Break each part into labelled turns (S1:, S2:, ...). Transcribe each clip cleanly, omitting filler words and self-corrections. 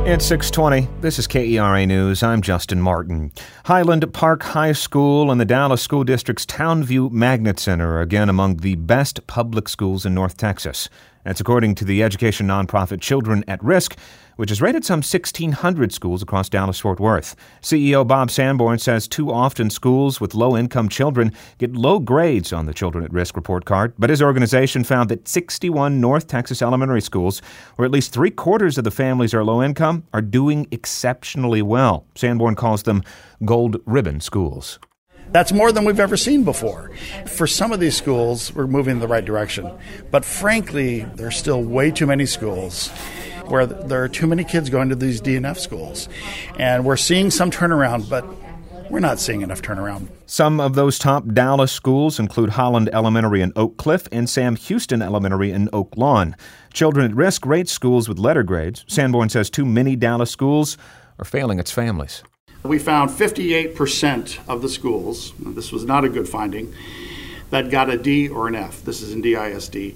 S1: It's 6:20. This is KERA News. I'm Justin Martin. Highland Park High School and the Dallas School District's Townview Magnet Center are again among the best public schools in North Texas. That's according to the education nonprofit Children at Risk, which has rated some 1,600 schools across Dallas-Fort Worth. CEO Bob Sanborn says too often schools with low-income children get low grades on the Children at Risk report card, but his organization found that 61 North Texas elementary schools, where at least three-quarters of the families are low-income, are doing exceptionally well. Sanborn calls them gold ribbon schools.
S2: That's more than we've ever seen before. For some of these schools, we're moving in the right direction. But frankly, there's still way too many schools where there are too many kids going to these DNF schools. And we're seeing some turnaround, but we're not seeing enough turnaround.
S1: Some of those top Dallas schools include Holland Elementary in Oak Cliff and Sam Houston Elementary in Oak Lawn. Children at Risk rates schools with letter grades. Sanborn says too many Dallas schools are failing its families.
S2: We found 58% of the schools, this was not a good finding, that got a D or an F. This is in DISD.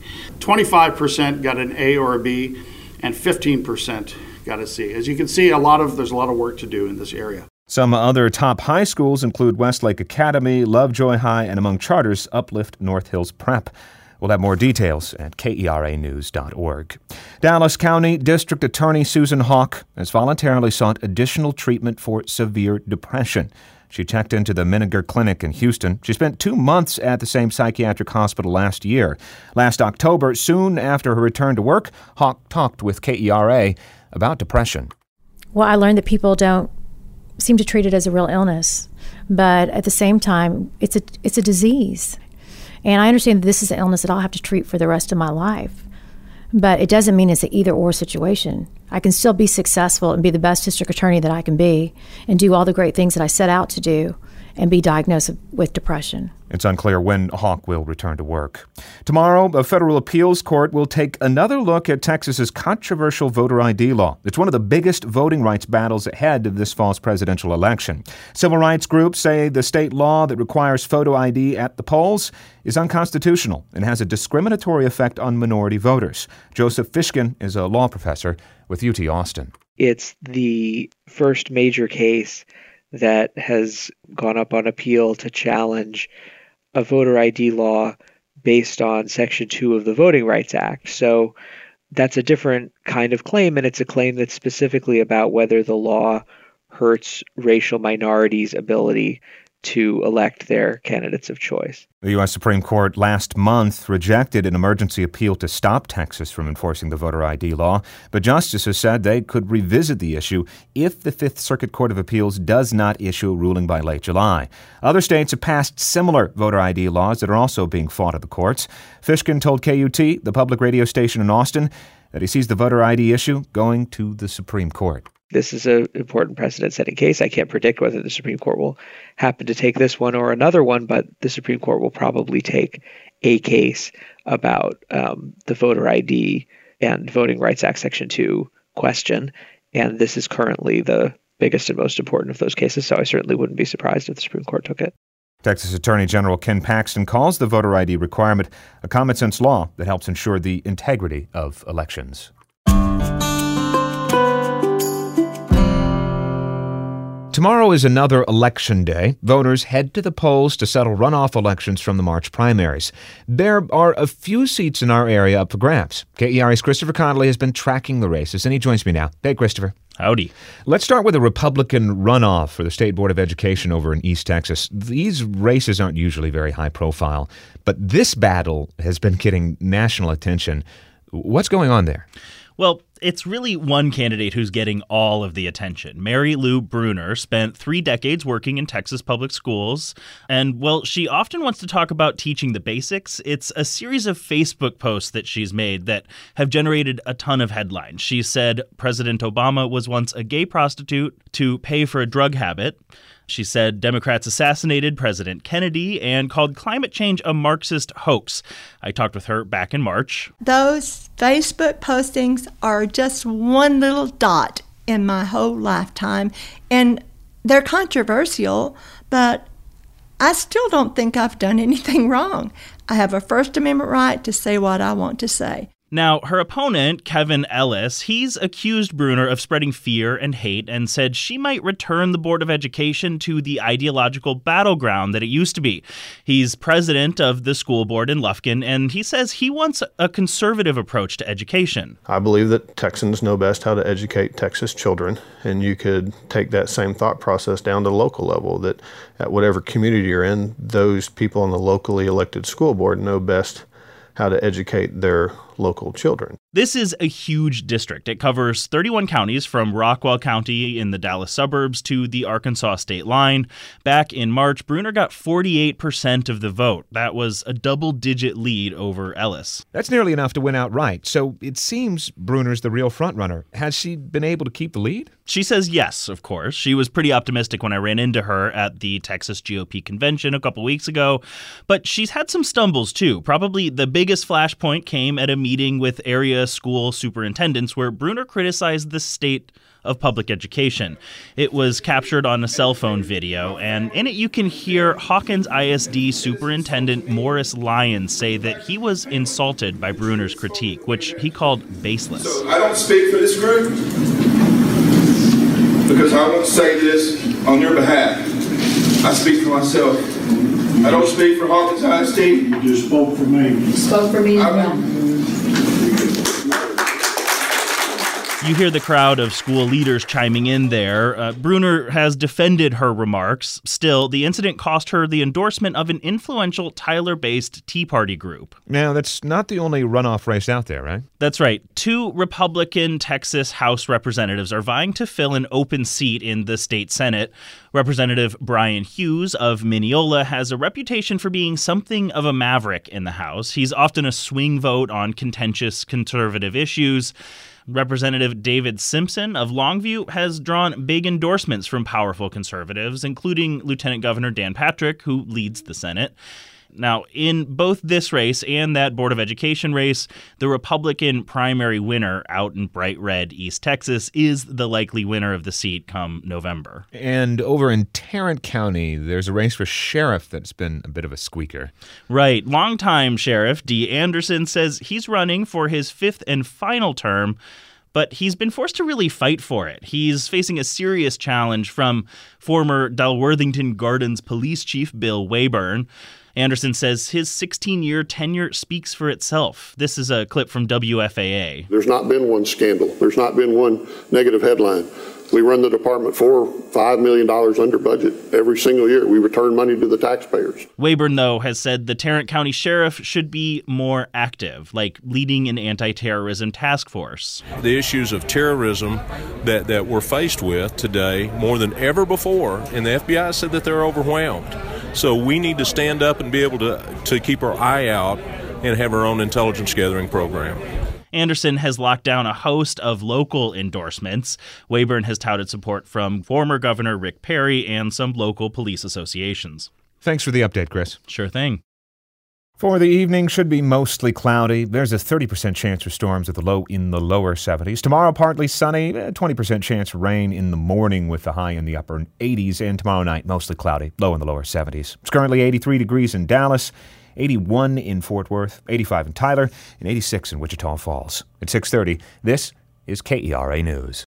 S2: 25% got an A or a B, and 15% got a C. As you can see, there's a lot of work to do in this area.
S1: Some other top high schools include Westlake Academy, Lovejoy High, and among charters, Uplift North Hills Prep. We'll have more details at KERAnews.org. Dallas County District Attorney Susan Hawk has voluntarily sought additional treatment for severe depression. She checked into the Menninger Clinic in Houston. She spent 2 months at the same psychiatric hospital last year. Last October, soon after her return to work, Hawk talked with KERA about depression.
S3: Well, I learned that people don't seem to treat it as a real illness, but at the same time, it's a disease. And I understand that this is an illness that I'll have to treat for the rest of my life. But it doesn't mean it's an either-or situation. I can still be successful and be the best district attorney that I can be and do all the great things that I set out to do and be diagnosed with depression.
S1: It's unclear when Hawk will return to work. Tomorrow, a federal appeals court will take another look at Texas's controversial voter ID law. It's one of the biggest voting rights battles ahead of this fall's presidential election. Civil rights groups say the state law that requires photo ID at the polls is unconstitutional and has a discriminatory effect on minority voters. Joseph Fishkin is a law professor with UT Austin.
S4: It's the first major case that has gone up on appeal to challenge a voter ID law based on Section 2 of the Voting Rights Act. So that's a different kind of claim, and it's a claim that's specifically about whether the law hurts racial minorities' ability to elect their candidates of choice.
S1: The U.S. Supreme Court last month rejected an emergency appeal to stop Texas from enforcing the voter ID law, but justices said they could revisit the issue if the Fifth Circuit Court of Appeals does not issue a ruling by late July. Other states have passed similar voter ID laws that are also being fought at the courts. Fishkin told KUT, the public radio station in Austin, that he sees the voter ID issue going to the Supreme Court.
S4: This is an important precedent-setting case. I can't predict whether the Supreme Court will happen to take this one or another one, but the Supreme Court will probably take a case about the voter ID and Voting Rights Act Section 2 question. And this is currently the biggest and most important of those cases, so I certainly wouldn't be surprised if the Supreme Court took it.
S1: Texas Attorney General Ken Paxton calls the voter ID requirement a common-sense law that helps ensure the integrity of elections. Tomorrow is another election day. Voters head to the polls to settle runoff elections from the March primaries. There are a few seats in our area up for grabs. KERA's Christopher Connolly has been tracking the races, and he joins me now. Hey, Christopher.
S5: Howdy.
S1: Let's start with a Republican runoff for the State Board of Education over in East Texas. These races aren't usually very high profile, but this battle has been getting national attention. What's going on there?
S5: Well, it's really one candidate who's getting all of the attention. Mary Lou Bruner spent 3 decades working in Texas public schools, and, well, she often wants to talk about teaching the basics. It's a series of Facebook posts that she's made that have generated a ton of headlines. She said President Obama was once a gay prostitute to pay for a drug habit. She said Democrats assassinated President Kennedy and called climate change a Marxist hoax. I talked with her back in March.
S6: Those Facebook postings are just one little dot in my whole lifetime, and they're controversial, but I still don't think I've done anything wrong. I have a First Amendment right to say what I want to say.
S5: Now, her opponent, Kevin Ellis, he's accused Brunner of spreading fear and hate and said she might return the Board of Education to the ideological battleground that it used to be. He's president of the school board in Lufkin, and he says he wants a conservative approach to education.
S7: I believe that Texans know best how to educate Texas children, and you could take that same thought process down to the local level, that at whatever community you're in, those people on the locally elected school board know best how to educate their local children.
S5: This is a huge district. It covers 31 counties from Rockwall County in the Dallas suburbs to the Arkansas state line. Back in March, Brunner got 48% of the vote. That was a double-digit lead over Ellis.
S1: That's nearly enough to win outright, so it seems Brunner's the real frontrunner. Has she been able to keep the lead?
S5: She says yes, of course. She was pretty optimistic when I ran into her at the Texas GOP convention a couple weeks ago, but she's had some stumbles too. Probably the biggest flashpoint came at a meeting with area school superintendents where Brunner criticized the state of public education. It was captured on a cell phone video, and in it you can hear Hawkins ISD Superintendent Morris Lyons say that he was insulted by Brunner's critique, which he called baseless.
S8: So I don't speak for this group because I won't say this on your behalf. I speak for myself. I don't speak for Hawkins ISD.
S9: You just spoke for me.
S10: You spoke for me as well.
S5: You hear the crowd of school leaders chiming in there. Brunner has defended her remarks. Still, the incident cost her the endorsement of an influential Tyler-based Tea Party group.
S1: Now, that's not the only runoff race out there, right?
S5: That's right. 2 Republican Texas House representatives are vying to fill an open seat in the state Senate. Representative Brian Hughes of Mineola has a reputation for being something of a maverick in the House. He's often a swing vote on contentious conservative issues. Representative David Simpson of Longview has drawn big endorsements from powerful conservatives, including Lieutenant Governor Dan Patrick, who leads the Senate. Now, in both this race and that Board of Education race, the Republican primary winner out in bright red East Texas is the likely winner of the seat come November.
S1: And over in Tarrant County, there's a race for sheriff that's been a bit of a squeaker.
S5: Right. Longtime Sheriff Dee Anderson says he's running for his 5th and final term, but he's been forced to really fight for it. He's facing a serious challenge from former Dalworthington Gardens Police Chief Bill Wayburn. Anderson says his 16-year tenure speaks for itself. This is a clip from WFAA.
S11: There's not been one scandal. There's not been one negative headline. We run the department $5 million under budget every single year. We return money to the taxpayers.
S5: Wayburn, though, has said the Tarrant County Sheriff should be more active, like leading an anti-terrorism task force.
S12: The issues of terrorism that we're faced with today more than ever before, and the FBI said that they're overwhelmed. So we need to stand up and be able to keep our eye out and have our own intelligence gathering program.
S5: Anderson has locked down a host of local endorsements. Wayburn has touted support from former Governor Rick Perry and some local police associations.
S1: Thanks for the update, Chris.
S5: Sure thing.
S1: For the evening, should be mostly cloudy. There's a 30% chance for storms with the low in the lower 70s. Tomorrow, partly sunny, 20% chance for rain in the morning with the high in the upper 80s. And tomorrow night, mostly cloudy, low in the lower 70s. It's currently 83 degrees in Dallas, 81 in Fort Worth, 85 in Tyler, and 86 in Wichita Falls. At 6:30, this is KERA News.